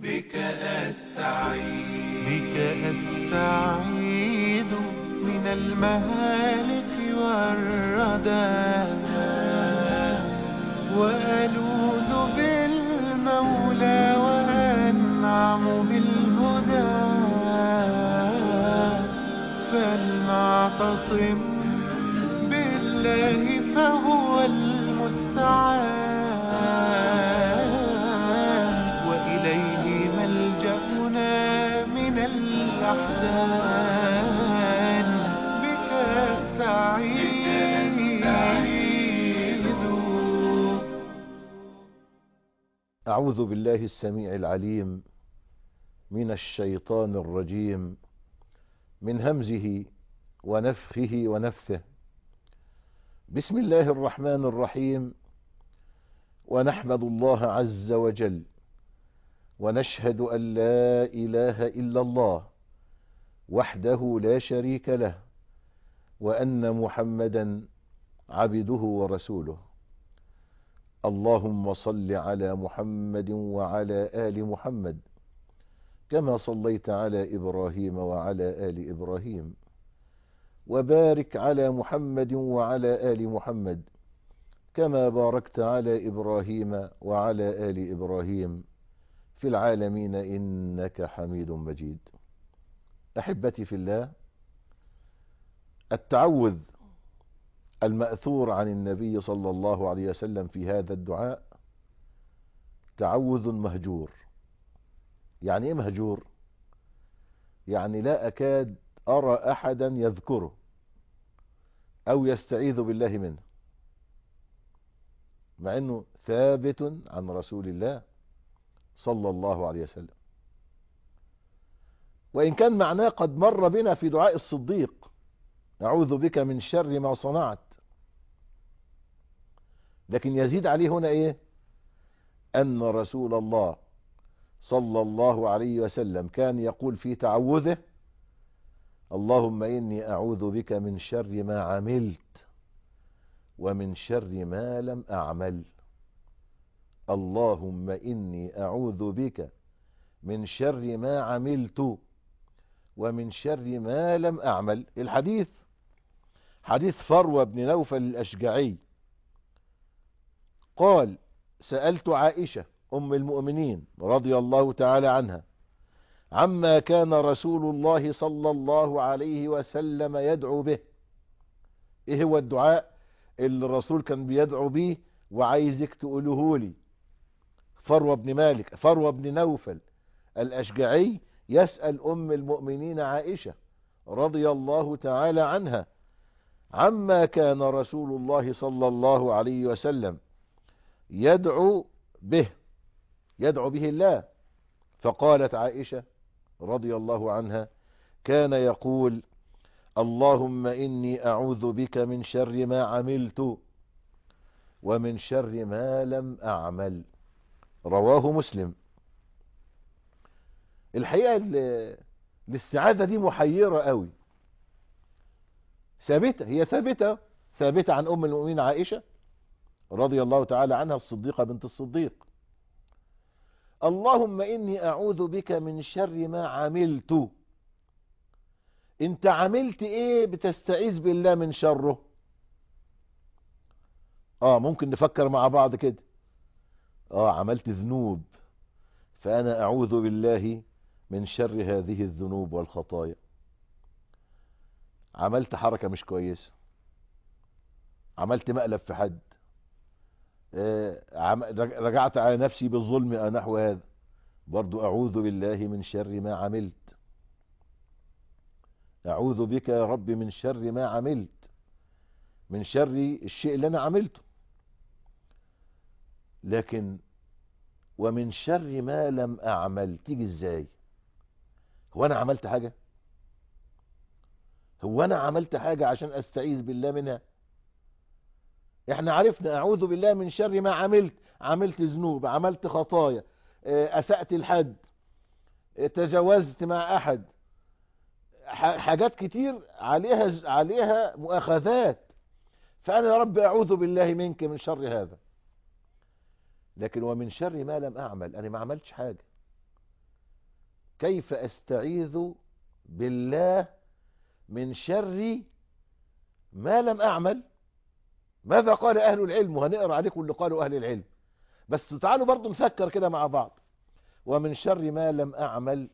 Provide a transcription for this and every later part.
بك أستعيذ من المهالك والردى، وألوذ بالمولى وأنعم بالهدى. فلنعتصم بالله فهو المستعان، وإليه ملجأنا من الأحزان. بك أستعيذ. أعوذ بالله السميع العليم من الشيطان الرجيم، من همزه ونفخه ونفثه. بسم الله الرحمن الرحيم. ونحمد الله عز وجل، ونشهد أن لا إله إلا الله وحده لا شريك له، وأن محمدا عبده ورسوله. اللهم صل على محمد وعلى آل محمد كما صليت على إبراهيم وعلى آل إبراهيم، وبارك على محمد وعلى آل محمد كما باركت على إبراهيم وعلى آل إبراهيم في العالمين إنك حميد مجيد. أحبتي في الله، التعوذ المأثور عن النبي صلى الله عليه وسلم في هذا الدعاء تعوذ مهجور. يعني ايه مهجور؟ يعني لا أكاد أرى أحدا يذكره أو يستعيذ بالله منه، مع أنه ثابت عن رسول الله صلى الله عليه وسلم، وإن كان معناه قد مر بنا في دعاء الصديق: أعوذ بك من شر ما صنعت. لكن يزيد عليه هنا إيه؟ أن رسول الله صلى الله عليه وسلم كان يقول في تعوذه: اللهم إني أعوذ بك من شر ما عملت ومن شر ما لم أعمل. اللهم إني أعوذ بك من شر ما عملت ومن شر ما لم أعمل. الحديث حديث فروة بن نوفل الأشجعي قال: سألت عائشة أم المؤمنين رضي الله تعالى عنها عما كان رسول الله صلى الله عليه وسلم يدعو به. ايه هو الدعاء اللي الرسول كان بيدعو به وعايزك تقوله لي؟ فروة بن نوفل الأشجعي يسأل أم المؤمنين عائشة رضي الله تعالى عنها عما كان رسول الله صلى الله عليه وسلم يدعو به الله. فقالت عائشة رضي الله عنها: كان يقول: اللهم إني أعوذ بك من شر ما عملت ومن شر ما لم أعمل. رواه مسلم. الحقيقة الاستعاذة دي محيرة قوي. هي ثابتة عن أم المؤمنين عائشة رضي الله تعالى عنها الصديقة بنت الصديق: اللهم إني أعوذ بك من شر ما عملت. انت عملت ايه بتستعيذ بالله من شره؟ ممكن نفكر مع بعض كده. عملت ذنوب، فأنا أعوذ بالله من شر هذه الذنوب والخطايا. عملت حركة مش كويسة، عملت مقلب في حد، رجعت على نفسي بالظلم أو نحو هذا، برضو أعوذ بالله من شر ما عملت. أعوذ بك يا رب من شر ما عملت، من شر الشيء اللي أنا عملته. لكن ومن شر ما لم أعمل تيجي إزاي؟ هو أنا عملت حاجة عشان أستعيذ بالله منها؟ احنا عرفنا أعوذ بالله من شر ما عملت ذنوب، عملت خطايا، أسأت الحد، تجاوزت مع أحد، حاجات كتير عليها مؤاخذات، فأنا يا رب أعوذ بالله منك من شر هذا. لكن ومن شر ما لم أعمل، أنا ما عملتش حاجة، كيف أستعيذ بالله من شر ما لم أعمل. ماذا قال أهل العلم؟ وهنقرأ عليكم اللي قالوا أهل العلم، بس تعالوا برضو نفكر كده مع بعض. ومن شر ما لم أعمل،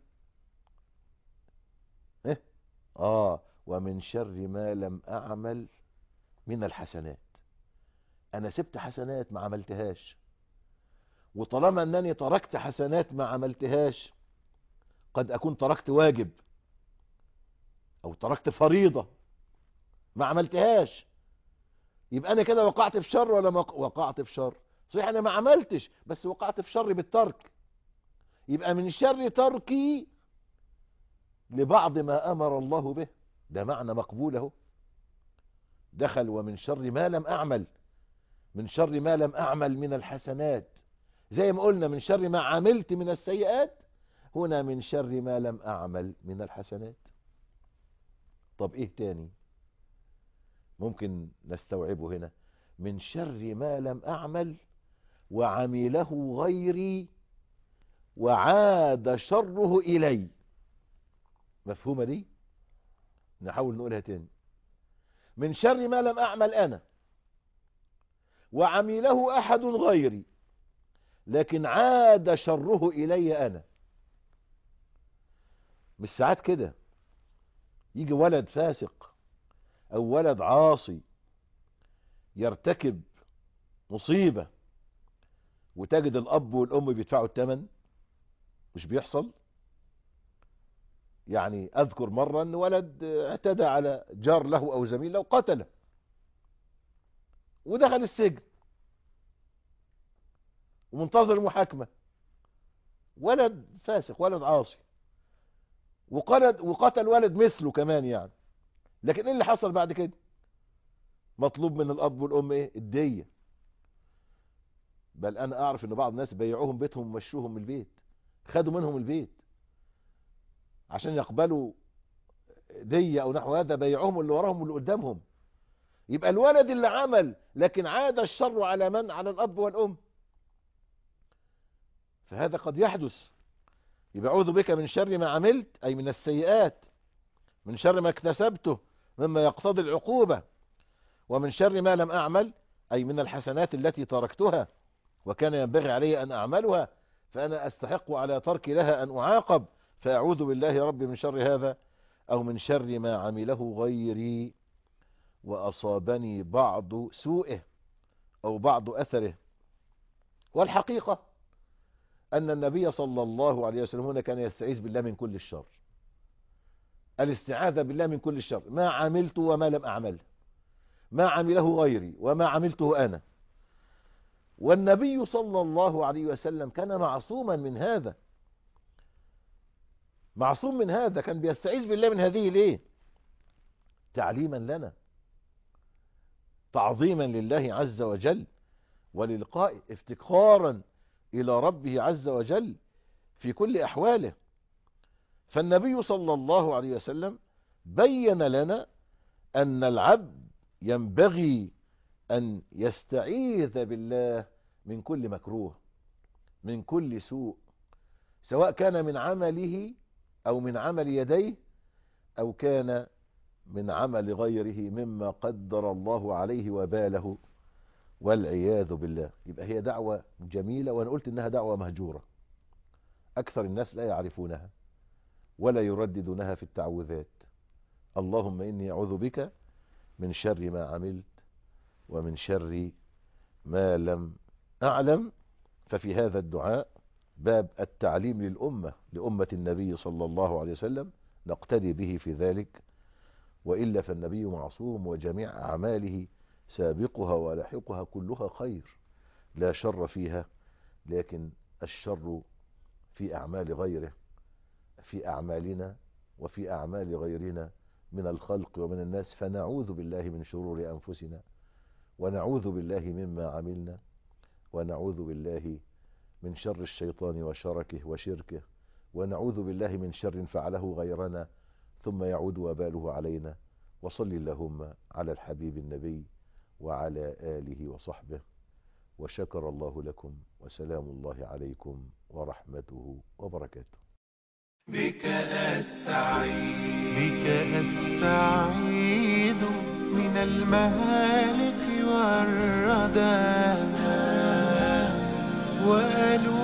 إيه؟ ومن شر ما لم أعمل من الحسنات. أنا سبت حسنات ما عملتهاش، وطالما أنني تركت حسنات ما عملتهاش، قد أكون تركت واجب أو تركت فريضة ما عملتهاش، يبقى أنا كده وقعت في شر ولا وقعت في شر؟ صحيح أنا ما عملتش، بس وقعت في شر بالترك. يبقى من شر تركي لبعض ما أمر الله به، ده معنى مقبول اهو. دخل ومن شر ما لم أعمل، من شر ما لم أعمل من الحسنات، زي ما قلنا من شر ما عملت من السيئات، هنا من شر ما لم أعمل من الحسنات. طب إيه تاني ممكن نستوعبه هنا؟ من شر ما لم أعمل وعمله غيري وعاد شره إلي. مفهومة دي؟ نحاول نقولها تاني. من شر ما لم أعمل أنا وعمله أحد غيري، لكن عاد شره إلي أنا. مش ساعات كده يجي ولد فاسق أو ولد عاصي يرتكب مصيبة وتجد الأب والأم بيدفعوا الثمن؟ مش بيحصل؟ يعني أذكر مرة أن ولد اعتدى على جار له أو زميل له وقتله ودخل السجن ومنتظر المحاكمة. ولد فاسق، ولد عاصي، وقتل ولد مثله كمان يعني. لكن ايه اللي حصل بعد كده؟ مطلوب من الأب والأم ايه؟ الدية. بل أنا أعرف أن بعض الناس بيعوهم بيتهم ومشوهم من البيت، خدوا منهم البيت عشان يقبلوا دية أو نحو هذا، بيعوهم اللي وراهم واللي قدامهم. يبقى الولد اللي عمل، لكن عاد الشر على من؟ على الأب والأم. فهذا قد يحدث. يبقى أعوذ بك من شر ما عملت، أي من السيئات، من شر ما اكتسبته مما يقتضي العقوبة، ومن شر ما لم أعمل، أي من الحسنات التي تركتها وكان ينبغي علي أن أعملها، فأنا أستحق على ترك لها أن أعاقب، فأعوذ بالله ربي من شر هذا. أو من شر ما عمله غيري وأصابني بعض سوءه أو بعض أثره. والحقيقة أن النبي صلى الله عليه وسلم هنا كان يستعيذ بالله من كل الشر. الاستعاذة بالله من كل الشر، ما عملت وما لم أعمل، ما عمله غيري وما عملته أنا. والنبي صلى الله عليه وسلم كان معصوما من هذا، معصوم من هذا. كان بيستعيذ بالله من هذه ليه؟ تعليما لنا، تعظيما لله عز وجل، وللقاء افتقارا إلى ربه عز وجل في كل أحواله. فالنبي صلى الله عليه وسلم بين لنا أن العبد ينبغي أن يستعيذ بالله من كل مكروه، من كل سوء، سواء كان من عمله أو من عمل يديه أو كان من عمل غيره مما قدر الله عليه وباله، والعياذ بالله. يبقى هي دعوة جميلة، وأنا قلت إنها دعوة مهجورة، أكثر الناس لا يعرفونها ولا يرددونها في التعوذات. اللهم إني أعوذ بك من شر ما عملت ومن شر ما لم أعلم. ففي هذا الدعاء باب التعليم للأمة، لأمة النبي صلى الله عليه وسلم، نقتدي به في ذلك. وإلا فالنبي معصوم، وجميع أعماله سابقها ولاحقها كلها خير لا شر فيها، لكن الشر في أعمال غيره، في أعمالنا وفي أعمال غيرنا من الخلق ومن الناس. فنعوذ بالله من شرور أنفسنا، ونعوذ بالله مما عملنا، ونعوذ بالله من شر الشيطان وشركه وشركه، ونعوذ بالله من شر فعله غيرنا ثم يعود وباله علينا. وصل اللهم على الحبيب النبي وعلى آله وصحبه، وشكر الله لكم، وسلام الله عليكم ورحمته وبركاته. بك أستعيذ من المهالك والردى وألوذ